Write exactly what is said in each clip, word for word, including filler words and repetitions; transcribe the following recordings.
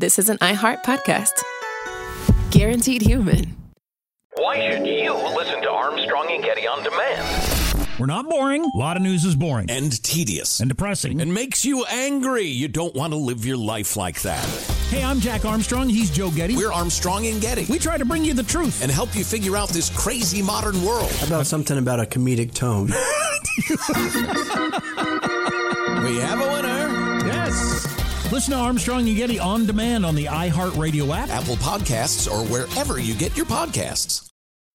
this is an iHeart podcast. Guaranteed human. Why should you listen to Armstrong and Getty on demand? We're not boring. A lot of news is boring. And tedious. And depressing. And makes you angry. You don't want to live your life like that. Hey, I'm Jack Armstrong. He's Joe Getty. We're Armstrong and Getty. We try to bring you the truth. And help you figure out this crazy modern world. How about something about a comedic tone? We have a winner. Yes. Listen to Armstrong and Getty on demand on the iHeartRadio app, Apple Podcasts, or wherever you get your podcasts.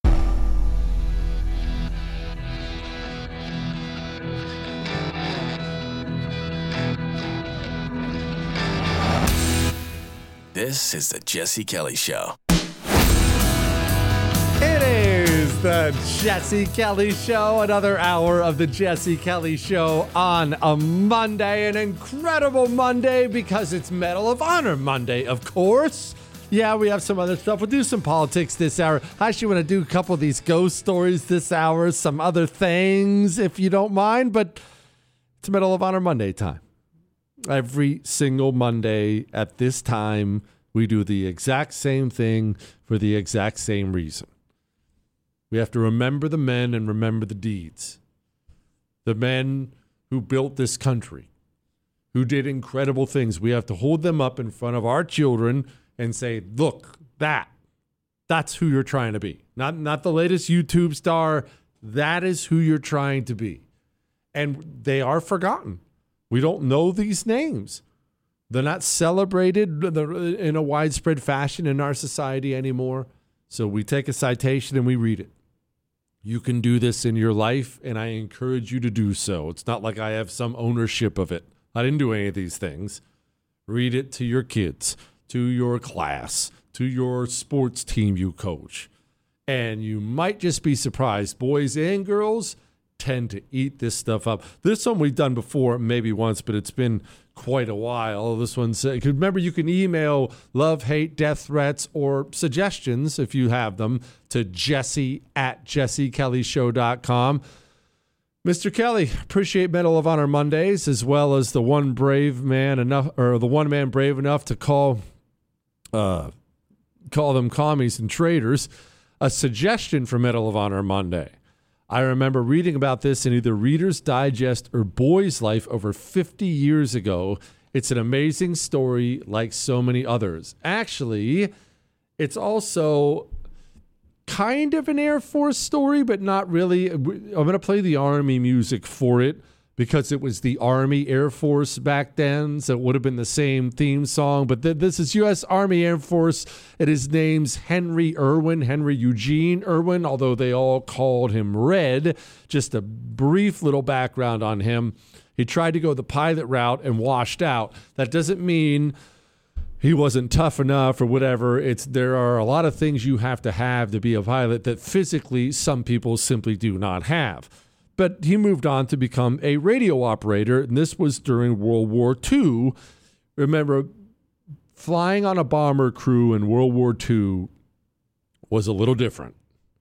This is the Jesse Kelly Show. It is the Jesse Kelly Show, another hour of the Jesse Kelly Show on a Monday, an incredible Monday because it's Medal of Honor Monday, of course. Yeah, we have some other stuff. We'll do some politics this hour. I actually want to do a couple of these ghost stories this hour, some other things, if you don't mind, but it's Medal of Honor Monday time. Every single Monday at this time, we do the exact same thing for the exact same reason. We have to remember the men and remember the deeds. The men who built this country, who did incredible things. We have to hold them up in front of our children and say, look, that, that's who you're trying to be. Not, not the latest YouTube star. That is who you're trying to be. And they are forgotten. We don't know these names. They're not celebrated in a widespread fashion in our society anymore. So we take a citation and we read it. You can do this in your life, and I encourage you to do so. It's not like I have some ownership of it. I didn't do any of these things. Read it to your kids, to your class, to your sports team you coach. And you might just be surprised. Boys and girls tend to eat this stuff up. This one we've done before, maybe once, but it's been quite a while. This one's, uh, remember, you can email love, hate, death threats, or suggestions, if you have them, to Jesse at jesse kelly show dot com. Mister Kelly, appreciate Medal of Honor Mondays, as well as the one brave man enough, or the one man brave enough to call, uh, call them commies and traitors. A suggestion for Medal of Honor Monday. I remember reading about this in either Reader's Digest or Boy's Life over fifty years ago. It's an amazing story like so many others. Actually, it's also kind of an Air Force story, but not really. I'm going to play the Army music for it because it was the Army Air Force back then, so it would have been the same theme song. But th- this is U S Army Air Force, and his name's Henry Irwin, Henry Eugene Irwin, although they all called him Red. Just a brief little background on him. He tried to go the pilot route and washed out. That doesn't mean he wasn't tough enough or whatever. It's there are a lot of things you have to have to be a pilot that physically some people simply do not have. But he moved on to become a radio operator, and this was during World War Two. Remember, flying on a bomber crew in World War Two was a little different.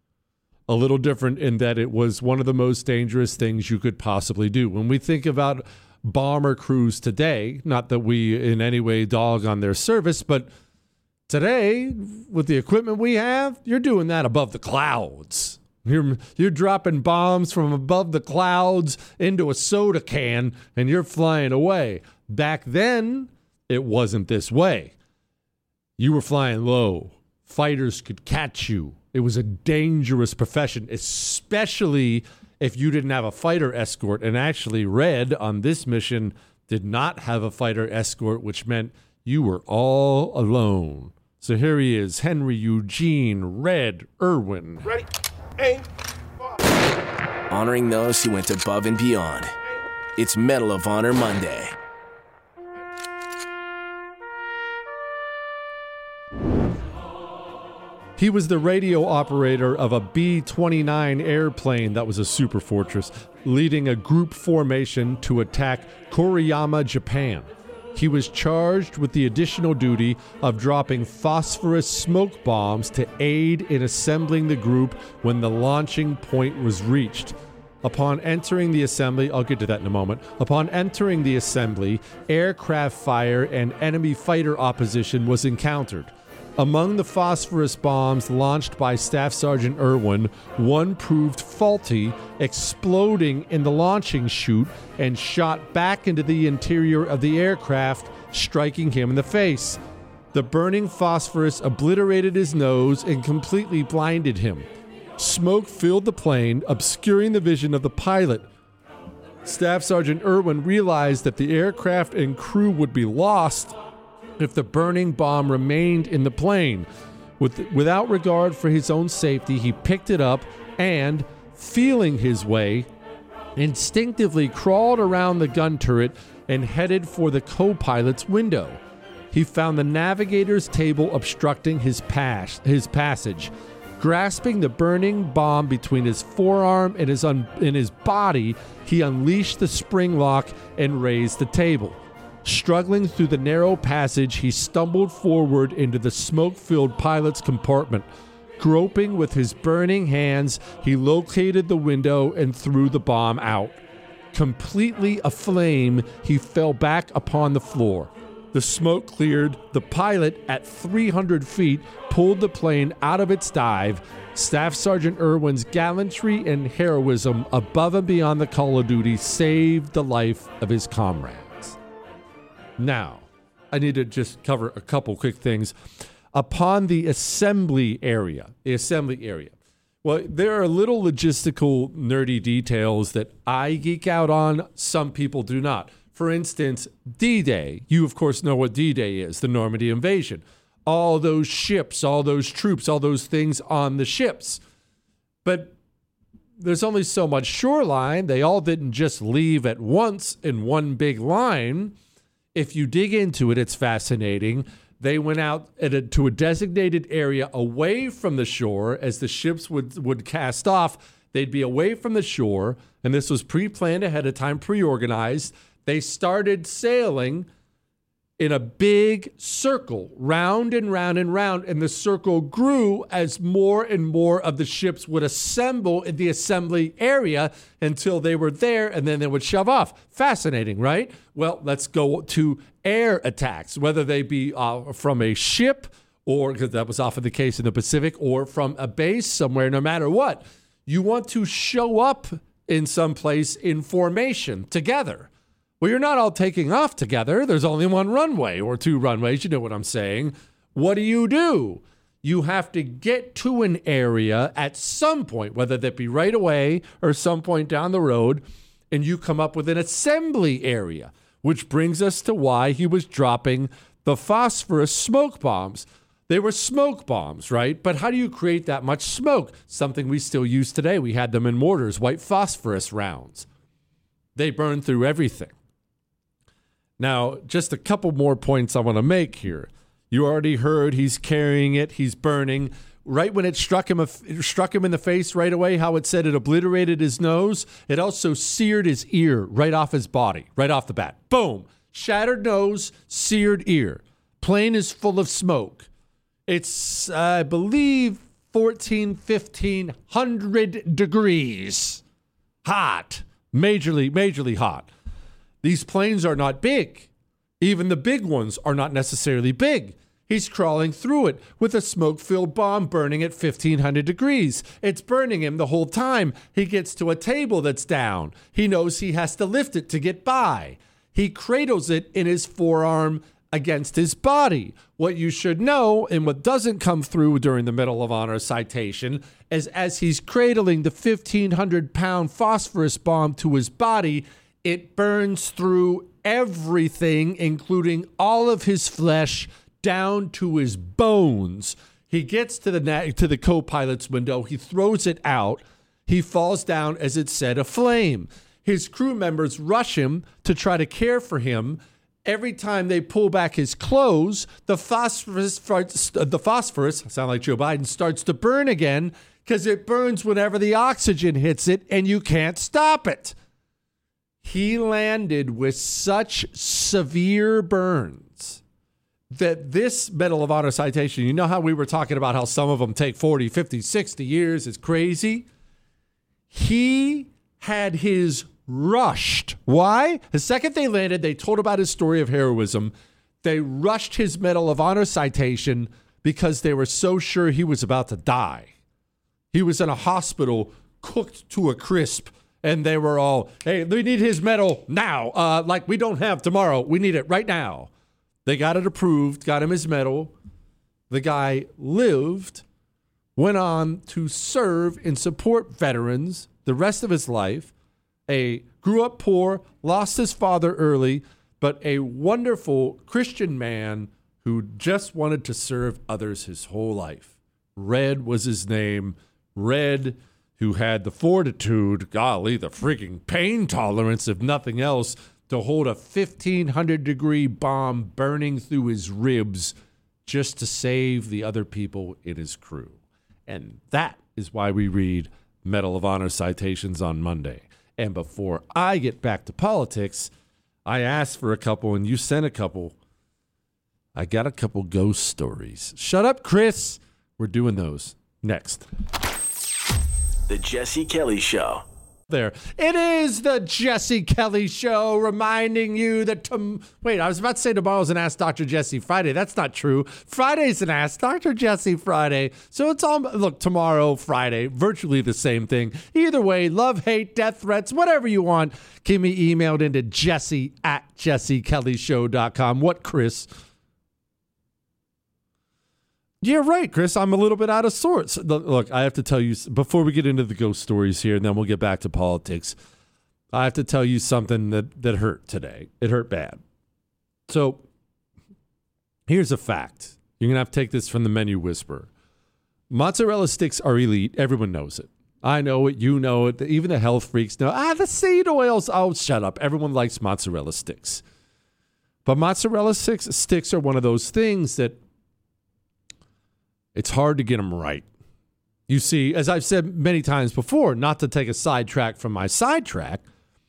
A little different in that it was one of the most dangerous things you could possibly do. When we think about bomber crews today, not that we in any way dog on their service, but today, with the equipment we have, you're doing that above the clouds. You're, you're dropping bombs from above the clouds into a soda can, and you're flying away. Back then, it wasn't this way. You were flying low. Fighters could catch you. It was a dangerous profession, especially if you didn't have a fighter escort. And actually, Red on this mission did not have a fighter escort, which meant you were all alone. So here he is, Henry Eugene Red Irwin. Ready? Aim. Honoring those who went above and beyond. It's Medal of Honor Monday. He was the radio operator of a B twenty-nine airplane that was a super fortress, leading a group formation to attack Koriyama, Japan. He was charged with the additional duty of dropping phosphorus smoke bombs to aid in assembling the group when the launching point was reached. Upon entering the assembly, I'll get to that in a moment. Upon entering the assembly, aircraft fire and enemy fighter opposition was encountered. Among the phosphorus bombs launched by Staff Sergeant Irwin, one proved faulty, exploding in the launching chute and shot back into the interior of the aircraft, striking him in the face. The burning phosphorus obliterated his nose and completely blinded him. Smoke filled the plane, obscuring the vision of the pilot. Staff Sergeant Irwin realized that the aircraft and crew would be lost if the burning bomb remained in the plane. With, without regard for his own safety, he picked it up and, feeling his way, instinctively crawled around the gun turret and headed for the co-pilot's window. He found the navigator's table obstructing his, pas- his passage. Grasping the burning bomb between his forearm and his, un- and his body, he unleashed the spring lock and raised the table. Struggling through the narrow passage, he stumbled forward into the smoke-filled pilot's compartment. Groping with his burning hands, he located the window and threw the bomb out. Completely aflame, he fell back upon the floor. The smoke cleared. The pilot, at three hundred feet, pulled the plane out of its dive. Staff Sergeant Irwin's gallantry and heroism above and beyond the call of duty saved the life of his comrades. Now, I need to just cover a couple quick things. Upon the assembly area, the assembly area, well, there are little logistical nerdy details that I geek out on. Some people do not. For instance, D-Day. You, of course, know what D-Day is, the Normandy invasion. All those ships, all those troops, all those things on the ships. But there's only so much shoreline. They all didn't just leave at once in one big line. If you dig into it, it's fascinating. They went out at a, to a designated area away from the shore as the ships would, would cast off. They'd be away from the shore, and this was pre-planned ahead of time, pre-organized. They started sailing in a big circle, round and round and round, and the circle grew as more and more of the ships would assemble in the assembly area until they were there, and then they would shove off. Fascinating, right? Well, let's go to air attacks, whether they be uh, from a ship, or, because that was often the case in the Pacific, or from a base somewhere. No matter what, you want to show up in some place in formation together. Well, you're not all taking off together. There's only one runway or two runways. You know what I'm saying. What do you do? You have to get to an area at some point, whether that be right away or some point down the road, and you come up with an assembly area, which brings us to why he was dropping the phosphorus smoke bombs. They were smoke bombs, right? But how do you create that much smoke? Something we still use today. We had them in mortars, white phosphorus rounds. They burn through everything. Now, just a couple more points I want to make here. You already heard he's carrying it, he's burning. Right when it struck him, it struck him in the face right away, how it said it obliterated his nose, it also seared his ear right off his body, right off the bat. Boom. Shattered nose, seared ear. Plane is full of smoke. It's, uh, I believe, fourteen, fifteen hundred degrees. Hot. Majorly, majorly hot. These planes are not big. Even the big ones are not necessarily big. He's crawling through it with a smoke-filled bomb burning at fifteen hundred degrees. It's burning him the whole time. He gets to a table that's down. He knows he has to lift it to get by. He cradles it in his forearm against his body. What you should know, and what doesn't come through during the Medal of Honor citation, is as he's cradling the fifteen hundred pound phosphorus bomb to his body, it burns through everything, including all of his flesh, down to his bones. He gets to the na- to the co-pilot's window. He throws it out. He falls down, as it said, aflame. His crew members rush him to try to care for him. Every time they pull back his clothes, the phosphorus, the phosphorus, I sound like Joe Biden, starts to burn again because it burns whenever the oxygen hits it, and you can't stop it. He landed with such severe burns that this Medal of Honor citation, you know how we were talking about how some of them take forty, fifty, sixty years, it's crazy. He had his rushed. Why? The second they landed, they told about his story of heroism. They rushed his Medal of Honor citation because they were so sure he was about to die. He was in a hospital cooked to a crisp, and they were all, hey, we need his medal now. Uh, like, we don't have tomorrow. We need it right now. They got it approved, got him his medal. The guy lived, went on to serve and support veterans the rest of his life. A grew up poor, lost his father early, but a wonderful Christian man who just wanted to serve others his whole life. Red was his name. Red, who had the fortitude, golly, the freaking pain tolerance, if nothing else, to hold a fifteen hundred degree bomb burning through his ribs just to save the other people in his crew. And that is why we read Medal of Honor citations on Monday. And before I get back to politics, I asked for a couple and you sent a couple. I got a couple ghost stories. Shut up, Chris. We're doing those next. The Jesse Kelly Show. There. It is the Jesse Kelly Show, reminding you that, tom- wait, I was about to say tomorrow's an Ask Doctor Jesse Friday. That's not true. Friday's an Ask Doctor Jesse Friday. So it's all, look, tomorrow, Friday, virtually the same thing. Either way, love, hate, death threats, whatever you want, keep me emailed into jesse at jesse kelly show dot com. What, Chris? Yeah, right, Chris. I'm a little bit out of sorts. Look, I have to tell you, before we get into the ghost stories here, and then we'll get back to politics, I have to tell you something that, that hurt today. It hurt bad. So here's a fact. You're going to have to take this from the Menu Whisperer. Mozzarella sticks are elite. Everyone knows it. I know it. You know it. Even the health freaks know. Ah, the seed oils. Oh, shut up. Everyone likes mozzarella sticks. But mozzarella sticks, sticks are one of those things that it's hard to get them right. You see, as I've said many times before, not to take a sidetrack from my sidetrack,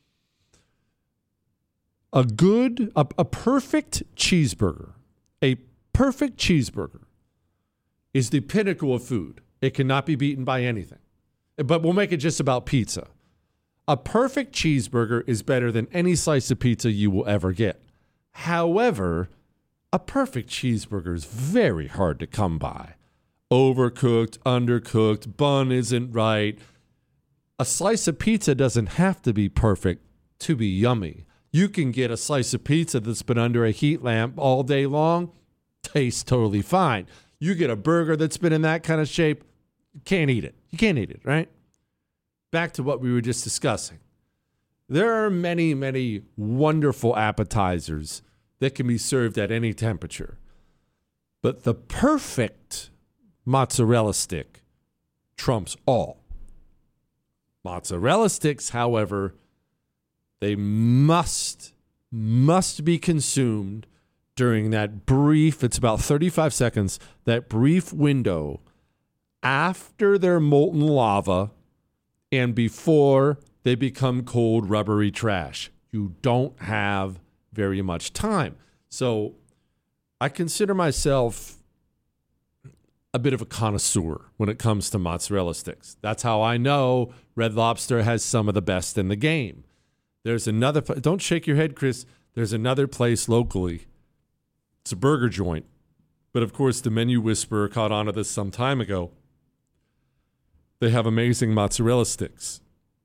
a good, a, a perfect cheeseburger, a perfect cheeseburger is the pinnacle of food. It cannot be beaten by anything. But we'll make it just about pizza. A perfect cheeseburger is better than any slice of pizza you will ever get. However, a perfect cheeseburger is very hard to come by. Overcooked, undercooked, bun isn't right. A slice of pizza doesn't have to be perfect to be yummy. You can get a slice of pizza that's been under a heat lamp all day long, tastes totally fine. You get a burger that's been in that kind of shape, you can't eat it. You can't eat it, right? Back to what we were just discussing. There are many, many wonderful appetizers that can be served at any temperature. But the perfect mozzarella stick trumps all. Mozzarella sticks, however, they must, must be consumed during that brief, it's about thirty-five seconds, that brief window after they're molten lava and before they become cold, rubbery trash. You don't have very much time. So I consider myself a bit of a connoisseur when it comes to mozzarella sticks. That's how I know Red Lobster has some of the best in the game. There's another, don't shake your head, Chris. There's another place locally. It's a burger joint. But of course, the Menu Whisperer caught on to this some time ago. They have amazing mozzarella sticks.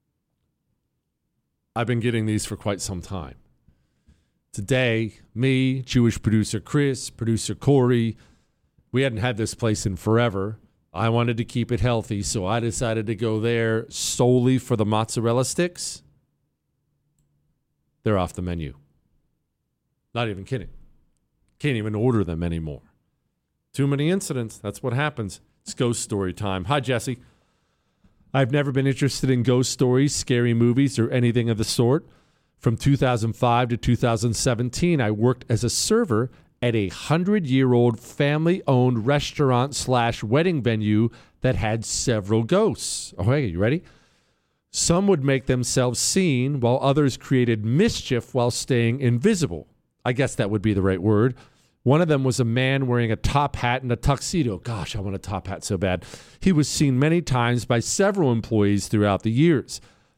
I've been getting these for quite some time. Today, me, Jewish producer Chris, producer Corey, we hadn't had this place in forever. I wanted to keep it healthy, so I decided to go there solely for the mozzarella sticks. They're off the menu. Not even kidding. Can't even order them anymore. Too many incidents. That's what happens. It's ghost story time. Hi, Jesse. I've never been interested in ghost stories, scary movies, or anything of the sort. From two thousand five to two thousand seventeen, I worked as a server at a hundred-year-old family-owned restaurant slash wedding venue that had several ghosts. Okay, you ready? Some would make themselves seen, while others created mischief while staying invisible. I guess that would be the right word. One of them was a man wearing a top hat and a tuxedo. Gosh, I want a top hat so bad. He was seen many times by several employees throughout the years.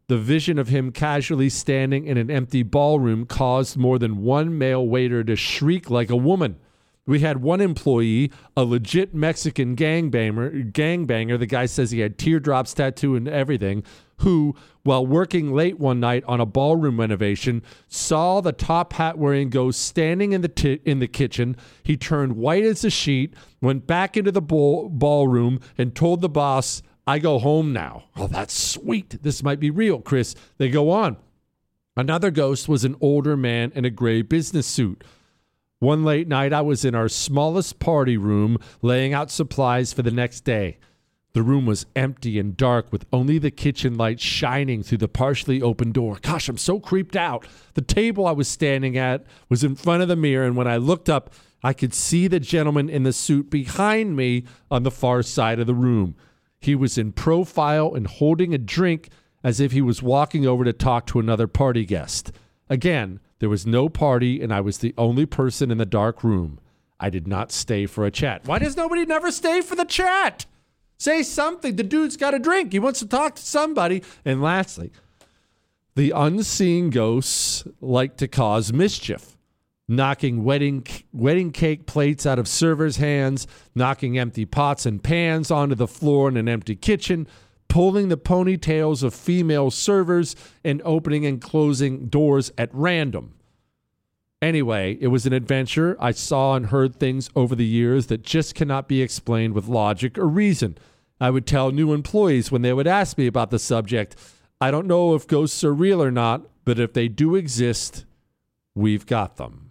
The vision of him casually standing in an empty ballroom caused more than one male waiter to shriek like a woman. We had one employee, a legit Mexican gangbanger, gangbanger, the guy says he had teardrops tattoo and everything, who, while working late one night on a ballroom renovation, saw the top hat wearing ghost standing in the t- in the kitchen. He turned white as a sheet, went back into the ball- ballroom, and told the boss, "I go home now." Oh, that's sweet. This might be real, Chris. They go on. Another ghost was an older man in a gray business suit. One late night, I was in our smallest party room laying out supplies for the next day. The room was empty and dark with only the kitchen light shining through the partially open door. Gosh, I'm so creeped out. The table I was standing at was in front of the mirror, and when I looked up, I could see the gentleman in the suit behind me on the far side of the room. He was in profile and holding a drink as if he was walking over to talk to another party guest. Again, there was no party, and I was the only person in the dark room. I did not stay for a chat. Why does nobody never stay for the chat? Say something. The dude's got a drink. He wants to talk to somebody. And lastly, the unseen ghosts like to cause mischief, knocking wedding wedding cake plates out of servers' hands, knocking empty pots and pans onto the floor in an empty kitchen, pulling the ponytails of female servers, and opening and closing doors at random. Anyway, it was an adventure. I saw and heard things over the years that just cannot be explained with logic or reason. I would tell new employees when they would ask me about the subject, I don't know if ghosts are real or not, but if they do exist, we've got them.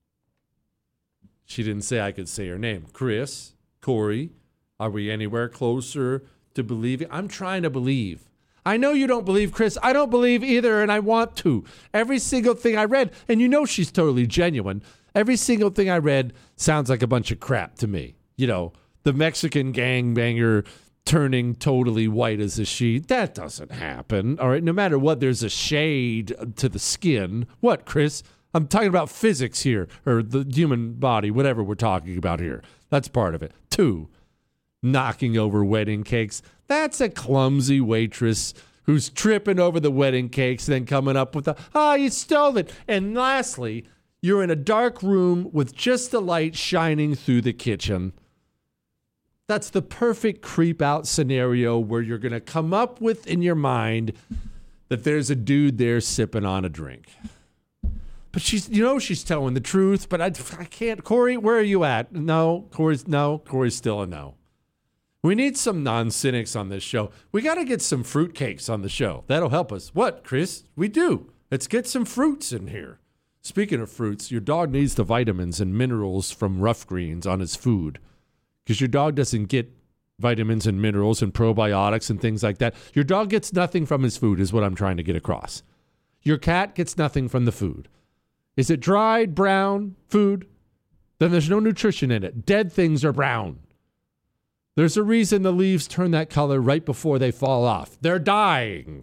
She didn't say I could say her name. Chris, Corey, are we anywhere closer to believing? I'm trying to believe. I know you don't believe, Chris. I don't believe either, and I want to. Every single thing I read, and you know she's totally genuine, every single thing I read sounds like a bunch of crap to me. You know, the Mexican gangbanger turning totally white as a sheet. That doesn't happen. All right, no matter what, there's a shade to the skin. What, Chris? I'm talking about physics here, or the human body, whatever we're talking about here. That's part of it. Two, knocking over wedding cakes. That's a clumsy waitress who's tripping over the wedding cakes, then coming up with a, ah, oh, you stole it. And lastly, you're in a dark room with just the light shining through the kitchen. That's the perfect creep out scenario where you're going to come up with in your mind that there's a dude there sipping on a drink. But she's, you know, she's telling the truth, but I, I can't. Corey, where are you at? No, Corey's no. Corey's still a no. We need some non-cynics on this show. We got to get some fruitcakes on the show. That'll help us. What, Chris? We do. Let's get some fruits in here. Speaking of fruits, your dog needs the vitamins and minerals from Rough Greens on his food because your dog doesn't get vitamins and minerals and probiotics and things like that. Your dog gets nothing from his food is what I'm trying to get across. Your cat gets nothing from the food. Is it dried, brown food? Then there's no nutrition in it. Dead things are brown. There's a reason the leaves turn that color right before they fall off. They're dying.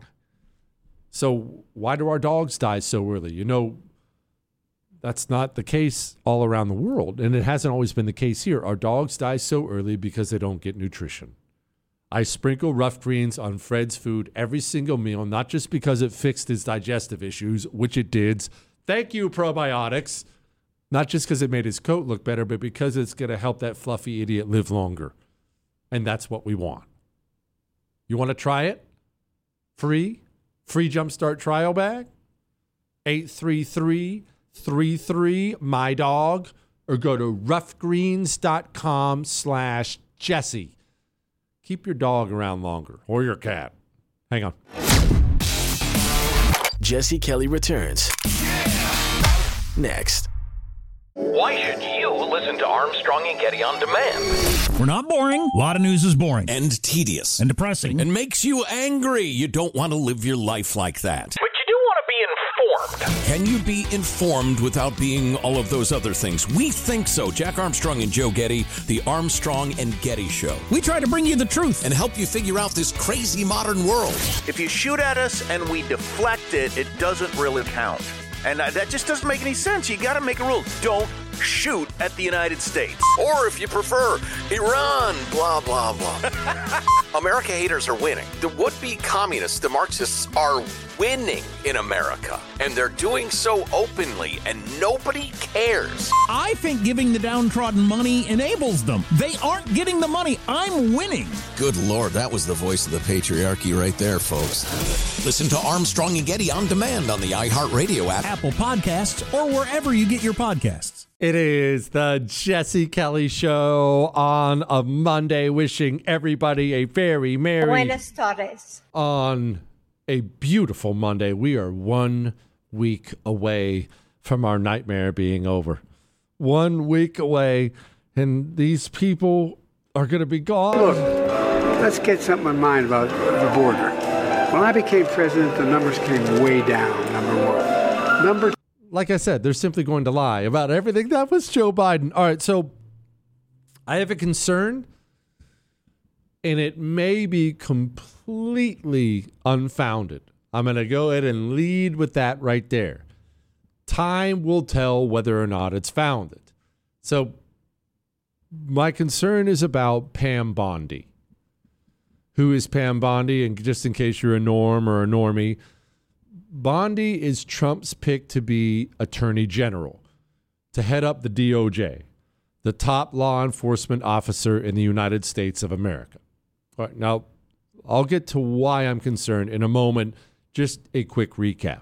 So why do our dogs die so early? You know, that's not the case all around the world, and it hasn't always been the case here. Our dogs die so early because they don't get nutrition. I sprinkle Rough Greens on Fred's food every single meal, not just because it fixed his digestive issues, which it did. Thank you, probiotics. Not just because it made his coat look better, but because it's going to help that fluffy idiot live longer. And that's what we want. You want to try it? Free? Free Jumpstart trial bag? eight three three, three three, my dog, or go to roughgreens.com slash Jesse. Keep your dog around longer, or your cat. Hang on. Jesse Kelly returns. Next. Why should you listen to Armstrong and Getty on demand? We're not boring. A lot of news is boring. And tedious. And depressing. And makes you angry. You don't want to live your life like that. But you do want to be informed. Can you be informed without being all of those other things? We think so. Jack Armstrong and Joe Getty, the Armstrong and Getty Show. We try to bring you the truth. And help you figure out this crazy modern world. If you shoot at us and we deflect it, it doesn't really count. And that just doesn't make any sense. You got to make a rule. Don't shoot at the United States. Or if you prefer, Iran, blah, blah, blah. America haters are winning. The would-be communists, the Marxists, are winning in America. And they're doing so openly, and nobody cares. I think giving the downtrodden money enables them. They aren't getting the money. I'm winning. Good Lord, that was the voice of the patriarchy right there, folks. Listen to Armstrong and Getty on demand on the iHeartRadio app, Apple Podcasts, or wherever you get your podcasts. It is the Jesse Kelly Show on a Monday, wishing everybody a very merry... Buenas tardes. On a beautiful Monday. We are one week away from our nightmare being over. One week away, and these people are going to be gone. Look, let's get something in mind about the border. When I became president, the numbers came way down, number one. Number two. Like I said, they're simply going to lie about everything. That was Joe Biden. All right, so I have a concern, and it may be completely unfounded. I'm going to go ahead and lead with that right there. Time will tell whether or not it's founded. So my concern is about Pam Bondi. Who is Pam Bondi? And just in case you're a norm or a normie, Bondi is Trump's pick to be attorney general, to head up the D O J, the top law enforcement officer in the United States of America. All right, now, I'll get to why I'm concerned in a moment. Just a quick recap.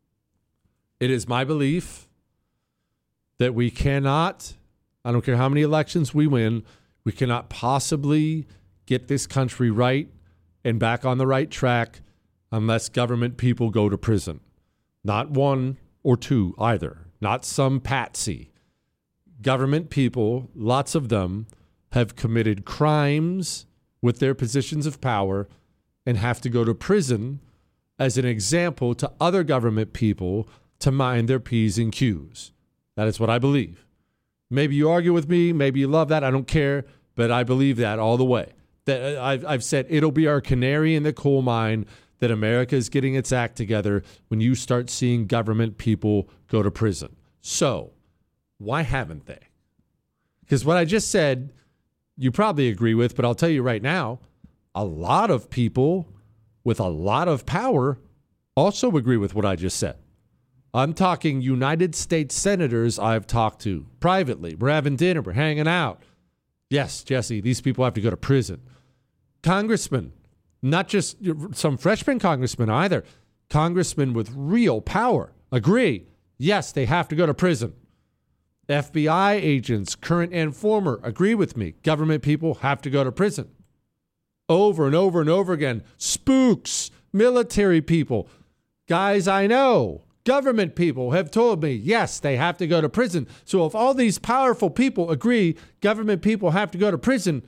It is my belief that we cannot, I don't care how many elections we win, we cannot possibly get this country right and back on the right track unless government people go to prison. Not one or two either. Not some patsy. Government people, lots of them, have committed crimes with their positions of power and have to go to prison as an example to other government people to mind their P's and Q's. That is what I believe. Maybe you argue with me. Maybe you love that. I don't care. But I believe that all the way. That I've, I've said it'll be our canary in the coal mine that America is getting its act together when you start seeing government people go to prison. So, why haven't they? Because what I just said, you probably agree with, but I'll tell you right now, a lot of people with a lot of power also agree with what I just said. I'm talking United States senators I've talked to privately. We're having dinner. We're hanging out. Yes, Jesse, these people have to go to prison. Congressmen. Not just some freshman congressman either. Congressmen with real power agree. Yes, they have to go to prison. F B I agents, current and former, agree with me. Government people have to go to prison. Over and over and over again. Spooks, military people, guys I know, government people have told me, yes, they have to go to prison. So if all these powerful people agree government people have to go to prison,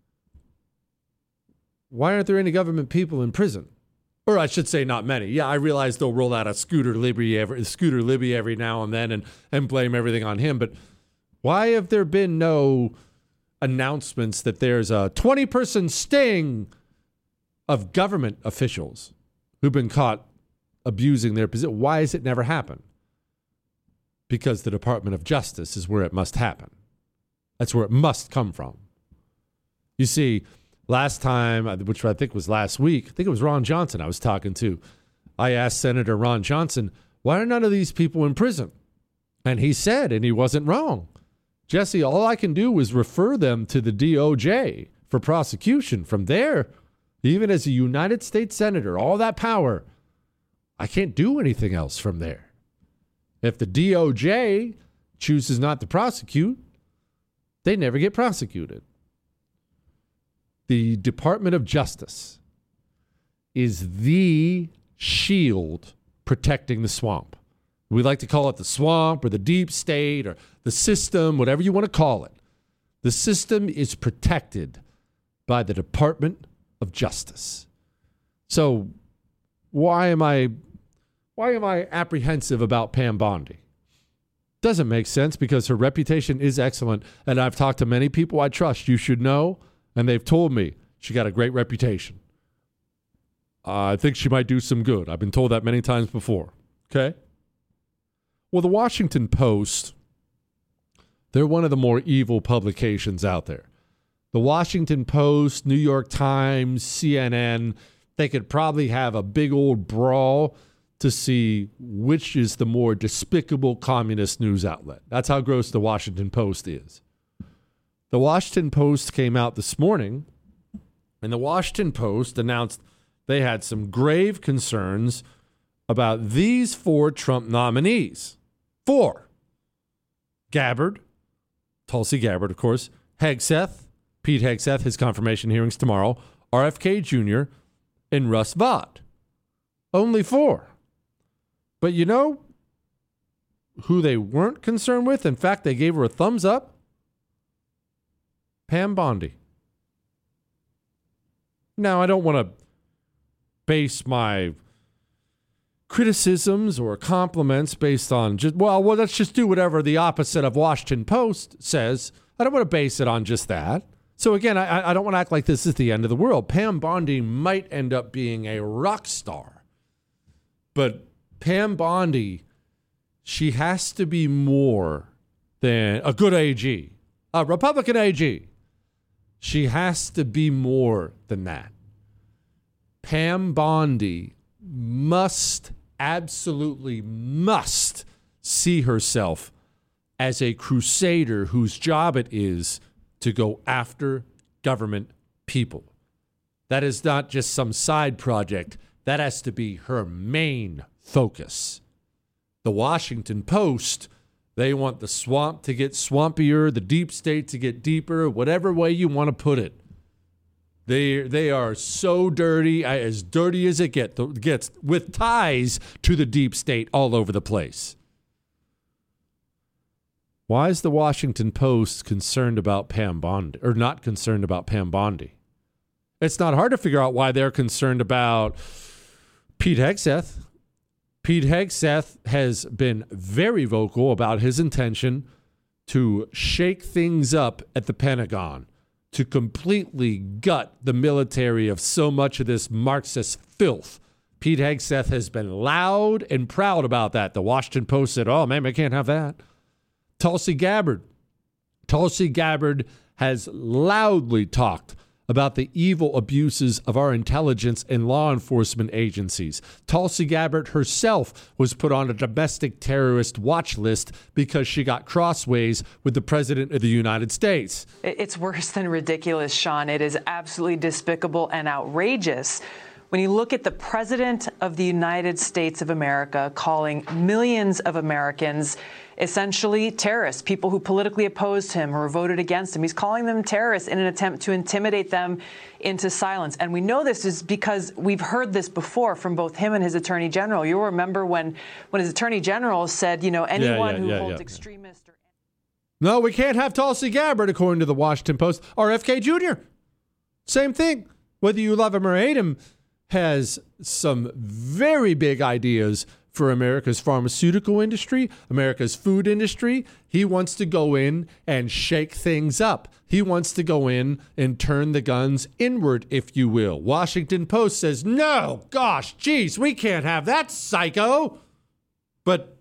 why aren't there any government people in prison? Or I should say not many. Yeah, I realize they'll roll out a Scooter Libby every, Scooter Libby every now and then and, and blame everything on him. But why have there been no announcements that there's a twenty-person sting of government officials who've been caught abusing their position? Why has it never happened? Because the Department of Justice is where it must happen. That's where it must come from. You see, last time, which I think was last week, I think it was Ron Johnson I was talking to. I asked Senator Ron Johnson, why are none of these people in prison? And he said, and he wasn't wrong, Jesse, all I can do is refer them to the D O J for prosecution. From there, even as a United States Senator, all that power, I can't do anything else from there. If the D O J chooses not to prosecute, they never get prosecuted. The Department of Justice is the shield protecting the swamp. We like to call it the swamp or the deep state or the system, whatever you want to call it. The system is protected by the Department of Justice. So why am I why am I apprehensive about Pam Bondi? Doesn't make sense because her reputation is excellent, and I've talked to many people I trust. You should know. And they've told me she got a great reputation. Uh, I think she might do some good. I've been told that many times before. Okay? Well, the Washington Post, they're one of the more evil publications out there. The Washington Post, New York Times, C N N, they could probably have a big old brawl to see which is the more despicable communist news outlet. That's how gross the Washington Post is. The Washington Post came out this morning, and the Washington Post announced they had some grave concerns about these four Trump nominees. Four. Gabbard, Tulsi Gabbard, of course, Hegseth, Pete Hegseth, his confirmation hearings tomorrow, R F K Junior, and Russ Vought. Only four. But you know who they weren't concerned with? In fact, they gave her a thumbs up. Pam Bondi. Now, I don't want to base my criticisms or compliments based on just, well, well, let's just do whatever the opposite of Washington Post says. I don't want to base it on just that. So again, I, I don't want to act like this is the end of the world. Pam Bondi might end up being a rock star. But Pam Bondi, she has to be more than a good A G, a Republican A G. She has to be more than that. Pam Bondi must, absolutely must see herself as a crusader whose job it is to go after government people. That is not just some side project. That has to be her main focus. The Washington Post, they want the swamp to get swampier, the deep state to get deeper, whatever way you want to put it. They they are so dirty, as dirty as it get, gets, with ties to the deep state all over the place. Why is the Washington Post concerned about Pam Bondi, or not concerned about Pam Bondi? It's not hard to figure out why they're concerned about Pete Hegseth. Pete Hegseth has been very vocal about his intention to shake things up at the Pentagon, to completely gut the military of so much of this Marxist filth. Pete Hegseth has been loud and proud about that. The Washington Post said, oh, man, we can't have that. Tulsi Gabbard. Tulsi Gabbard has loudly talked about the evil abuses of our intelligence and law enforcement agencies. Tulsi Gabbard herself was put on a domestic terrorist watch list because she got crossways with the President of the United States. It's worse than ridiculous, Sean. It is absolutely despicable and outrageous. When you look at the President of the United States of America calling millions of Americans essentially terrorists, people who politically opposed him or voted against him. He's calling them terrorists in an attempt to intimidate them into silence. And we know this is because we've heard this before from both him and his attorney general. You'll remember when, when his attorney general said, you know, anyone yeah, yeah, who yeah, holds yeah. extremist or... No, we can't have Tulsi Gabbard, according to the Washington Post. R F K Junior Same thing. Whether you love him or hate him, has some very big ideas for America's pharmaceutical industry, America's food industry. He wants to go in and shake things up. He wants to go in and turn the guns inward, if you will. Washington Post says, no, gosh, geez, we can't have that, psycho. But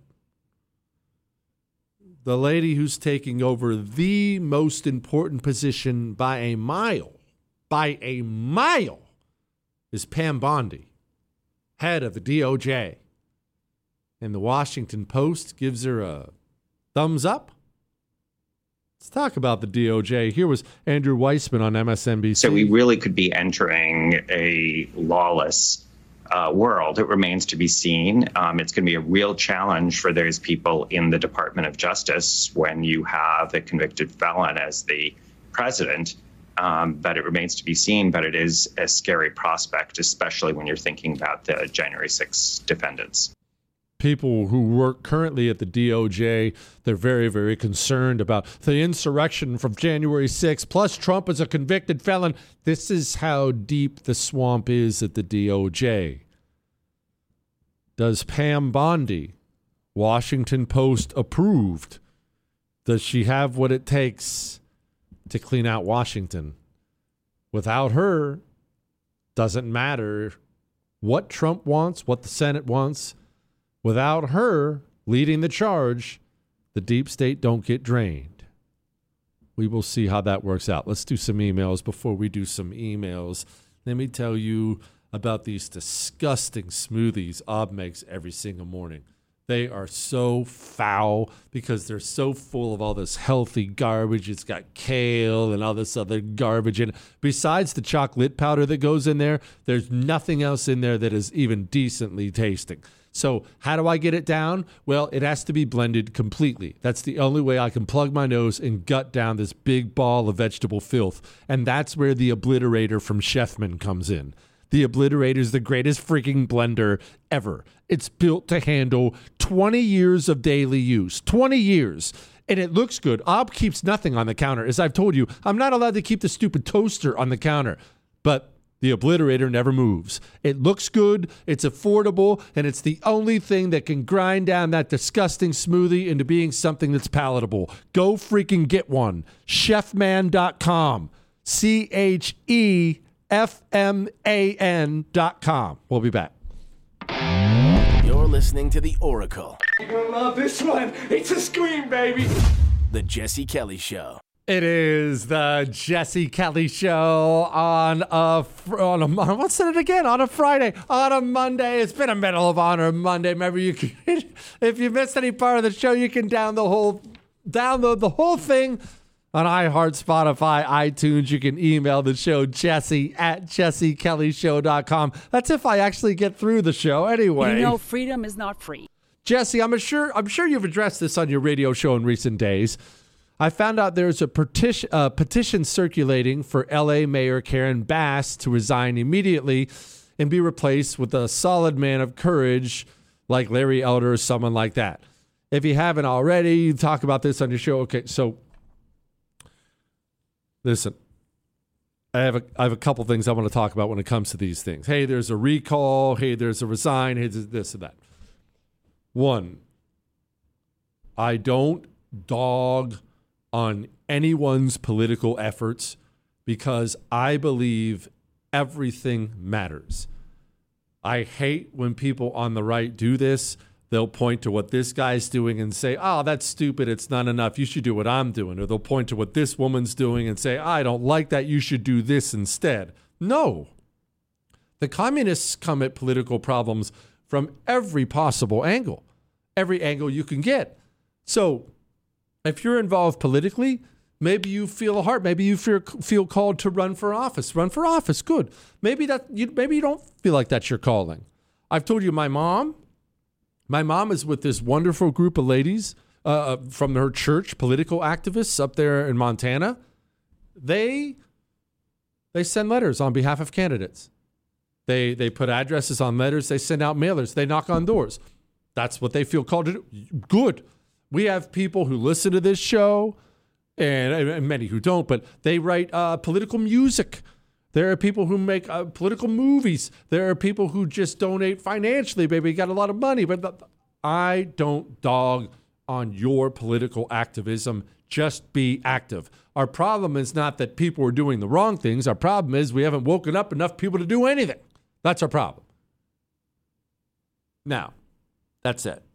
the lady who's taking over the most important position by a mile, by a mile, is Pam Bondi, head of the D O J. And the Washington Post gives her a thumbs up. Let's talk about the D O J. Here was Andrew Weissman on M S N B C. So we really could be entering a lawless uh, world. It remains to be seen. Um, it's going to be a real challenge for those people in the Department of Justice when you have a convicted felon as the president. Um, but it remains to be seen. But it is a scary prospect, especially when you're thinking about the January sixth defendants. People who work currently at the D O J, they're very, very concerned about the insurrection from January sixth, plus Trump is a convicted felon. This is how deep the swamp is at the D O J. Does Pam Bondi, Washington Post approved, does she have what it takes to clean out Washington? Without her, doesn't matter what Trump wants, what the Senate wants. Without her leading the charge, the deep state don't get drained. We will see how that works out. Let's do some emails before we do some emails. Let me tell you about these disgusting smoothies Ob makes every single morning. They are so foul because they're so full of all this healthy garbage. It's got kale and all this other garbage in it. Besides the chocolate powder that goes in there, there's nothing else in there that is even decently tasting. So how do I get it down? Well, it has to be blended completely. That's the only way I can plug my nose and gut down this big ball of vegetable filth. And that's where the Obliterator from Chefman comes in. The Obliterator is the greatest freaking blender ever. It's built to handle twenty years of daily use. twenty years. And it looks good. Ob keeps nothing on the counter. As I've told you, I'm not allowed to keep the stupid toaster on the counter. But the Obliterator never moves. It looks good, it's affordable, and it's the only thing that can grind down that disgusting smoothie into being something that's palatable. Go freaking get one. chefman dot com. C H E F M A N dot com. We'll be back. You're listening to The Oracle. You're gonna love this one. It's a scream, baby. The Jesse Kelly Show. It is the Jesse Kelly Show on a, on a, what's it again? On a Friday, on a Monday. It's been a Medal of Honor Monday. Remember, you can, if you missed any part of the show, you can down the whole, download the whole thing on iHeart, Spotify, iTunes. You can email the show, Jesse at jesse kelly show dot com. That's if I actually get through the show anyway. You know, freedom is not free. Jesse, I'm sure, I'm sure you've addressed this on your radio show in recent days. I found out there's a petition, uh, petition circulating for L A Mayor Karen Bass to resign immediately and be replaced with a solid man of courage like Larry Elder or someone like that. If you haven't already, you talk about this on your show. Okay, so listen, I have a, I have a couple things I want to talk about when it comes to these things. Hey, there's a recall. Hey, there's a resign. Hey, there's this and that. One, I don't dog on anyone's political efforts because I believe everything matters. I hate when people on the right do this. They'll point to what this guy's doing and say, oh, that's stupid. It's not enough. You should do what I'm doing. Or they'll point to what this woman's doing and say, I don't like that. You should do this instead. No. The communists come at political problems from every possible angle, every angle you can get. So if you're involved politically, maybe you feel a heart. Maybe you feel, feel called to run for office. Run for office, good. Maybe that you maybe you don't feel like that's your calling. I've told you my mom, my mom is with this wonderful group of ladies uh, from her church, political activists up there in Montana. They they send letters on behalf of candidates. They they put addresses on letters. They send out mailers. They knock on doors. That's what they feel called to do. Good. We have people who listen to this show, and, and many who don't, but they write uh, political music. There are people who make uh, political movies. There are people who just donate financially. Maybe got a lot of money, but th- I don't dog on your political activism. Just be active. Our problem is not that people are doing the wrong things. Our problem is we haven't woken up enough people to do anything. That's our problem. Now, that's it.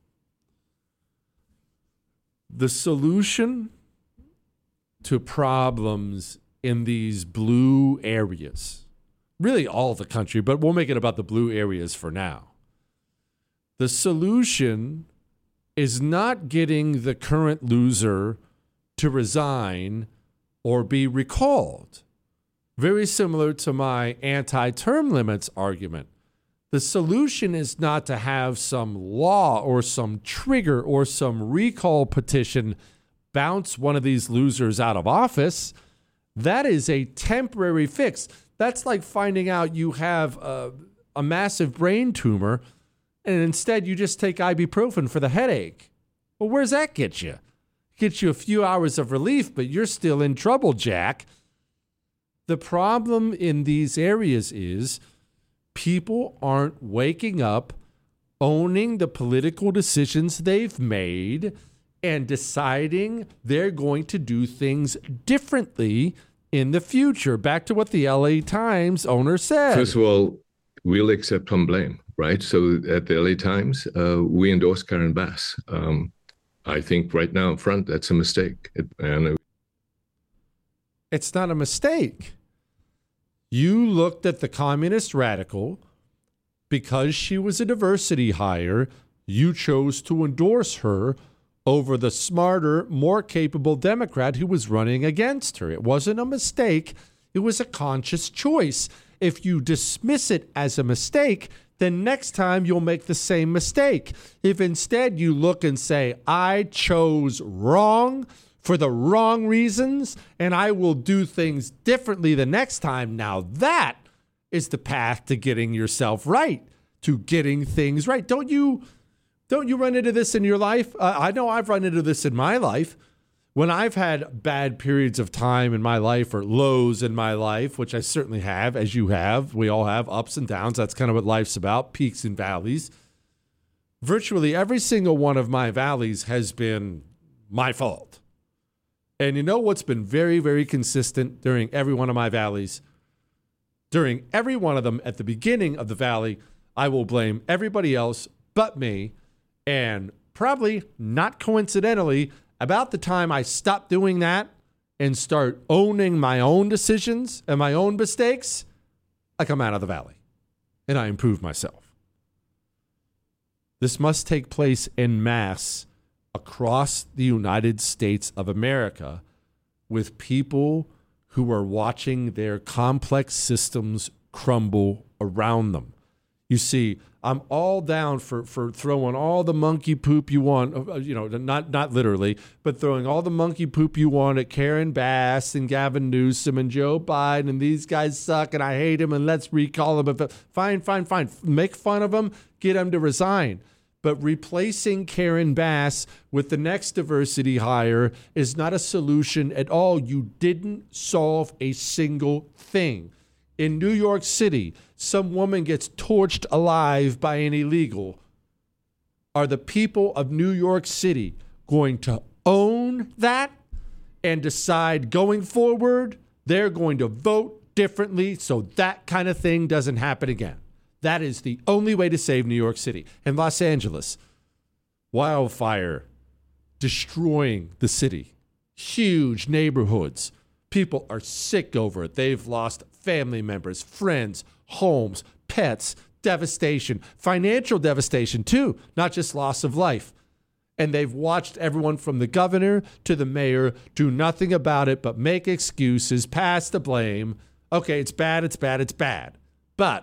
The solution to problems in these blue areas, really all the country, but we'll make it about the blue areas for now. The solution is not getting the current loser to resign or be recalled. Very similar to my anti-term limits argument. The solution is not to have some law or some trigger or some recall petition bounce one of these losers out of office. That is a temporary fix. That's like finding out you have a, a massive brain tumor and instead you just take ibuprofen for the headache. Well, where's that get you? Gets you a few hours of relief, but you're still in trouble, Jack. The problem in these areas is people aren't waking up, owning the political decisions they've made, and deciding they're going to do things differently in the future. Back to what the L A Times owner said. First of all, we'll accept some blame, right? So at the L A Times, uh, we endorse Karen Bass. Um, I think right now in front, that's a mistake. It, and It's not a mistake. You looked at the communist radical. Because she was a diversity hire, you chose to endorse her over the smarter, more capable Democrat who was running against her. It wasn't a mistake. It was a conscious choice. If you dismiss it as a mistake, then next time you'll make the same mistake. If instead you look and say, I chose wrong for the wrong reasons, and I will do things differently the next time, now that is the path to getting yourself right, to getting things right. Don't you don't you run into this in your life? Uh, I know I've run into this in my life. When I've had bad periods of time in my life or lows in my life, which I certainly have, as you have, we all have ups and downs. That's kind of what life's about, peaks and valleys. Virtually every single one of my valleys has been my fault. And you know what's been very, very consistent during every one of my valleys? During every one of them, at the beginning of the valley, I will blame everybody else but me. And probably not coincidentally, about the time I stop doing that and start owning my own decisions and my own mistakes, I come out of the valley and I improve myself. This must take place en masse across the United States of America with people who are watching their complex systems crumble around them. You see, I'm all down for, for throwing all the monkey poop you want, you know, not not literally, but throwing all the monkey poop you want at Karen Bass and Gavin Newsom and Joe Biden and these guys suck and I hate them and let's recall them. Fine, fine, fine. Make fun of them, get them to resign. But replacing Karen Bass with the next diversity hire is not a solution at all. You didn't solve a single thing. In New York City, some woman gets torched alive by an illegal. Are the people of New York City going to own that and decide going forward they're going to vote differently so that kind of thing doesn't happen again? That is the only way to save New York City. And Los Angeles, wildfire destroying the city. Huge neighborhoods. People are sick over it. They've lost family members, friends, homes, pets, devastation, financial devastation too, not just loss of life. And they've watched everyone from the governor to the mayor do nothing about it but make excuses, pass the blame. Okay, it's bad, it's bad, it's bad. But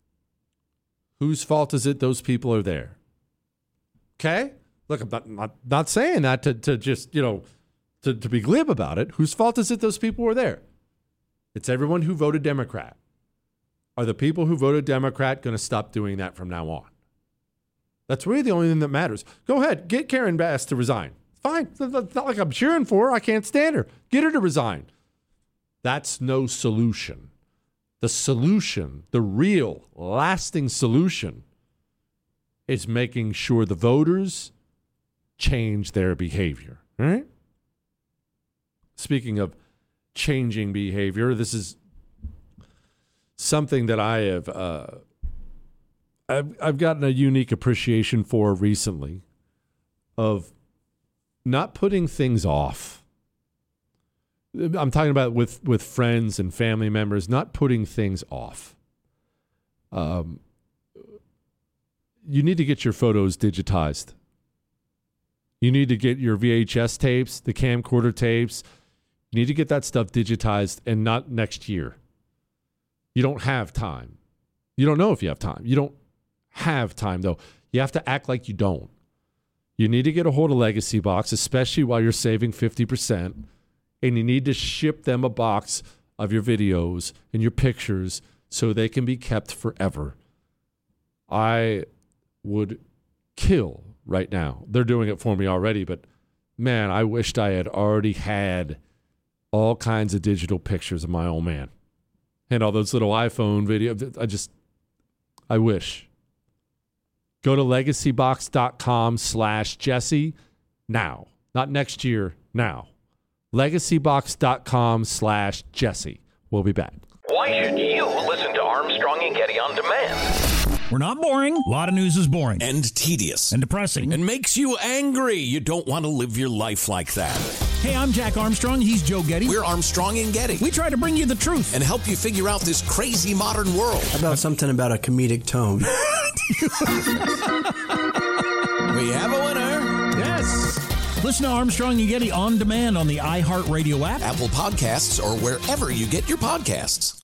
whose fault is it those people are there? Okay? Look, I'm not, not, not saying that to, to just, you know, to, to be glib about it. Whose fault is it those people were there? It's everyone who voted Democrat. Are the people who voted Democrat going to stop doing that from now on? That's really the only thing that matters. Go ahead, get Karen Bass to resign. Fine. It's not like I'm cheering for her. I can't stand her. Get her to resign. That's no solution. The solution, the real lasting solution, is making sure the voters change their behavior. All right? Speaking of changing behavior, this is something that I have uh, I've, I've gotten a unique appreciation for recently, of not putting things off. I'm talking about with, with friends and family members, not putting things off. Um, you need to get your photos digitized. You need to get your V H S tapes, the camcorder tapes. You need to get that stuff digitized, and not next year. You don't have time. You don't know if you have time. You don't have time, though. You have to act like you don't. You need to get a hold of Legacy Box, especially while you're saving fifty percent. And you need to ship them a box of your videos and your pictures so they can be kept forever. I would kill right now. They're doing it for me already, but man, I wished I had already had all kinds of digital pictures of my old man and all those little iPhone videos. I just, I wish. Go to legacybox.com slash Jesse now. Not next year, now. legacybox.com slash Jesse. We'll be back. Why should you listen to Armstrong and Getty on demand? We're not boring. A lot of news is boring. And tedious. And depressing. And makes you angry. You don't want to live your life like that. Hey, I'm Jack Armstrong. He's Joe Getty. We're Armstrong and Getty. We try to bring you the truth and help you figure out this crazy modern world. How about something about a comedic tone? We have a winner. Yes. Listen to Armstrong and Getty on demand on the iHeartRadio app, Apple Podcasts, or wherever you get your podcasts.